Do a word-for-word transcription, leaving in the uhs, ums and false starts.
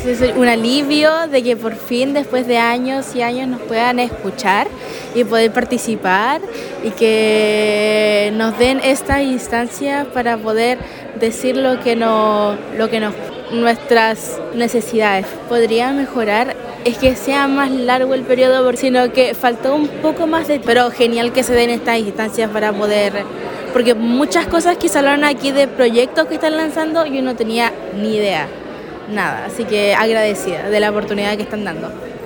Es un alivio de que por fin, después de años y años, nos puedan escuchar y poder participar y que nos den esta instancia para poder decir lo que no, lo que nos, nuestras necesidades. Podría mejorar es que sea más largo el periodo, sino que faltó un poco más de... Pero genial que se den estas instancias para poder... Porque muchas cosas que salieron aquí de proyectos que están lanzando yo no tenía ni idea, nada. Así que agradecida de la oportunidad que están dando.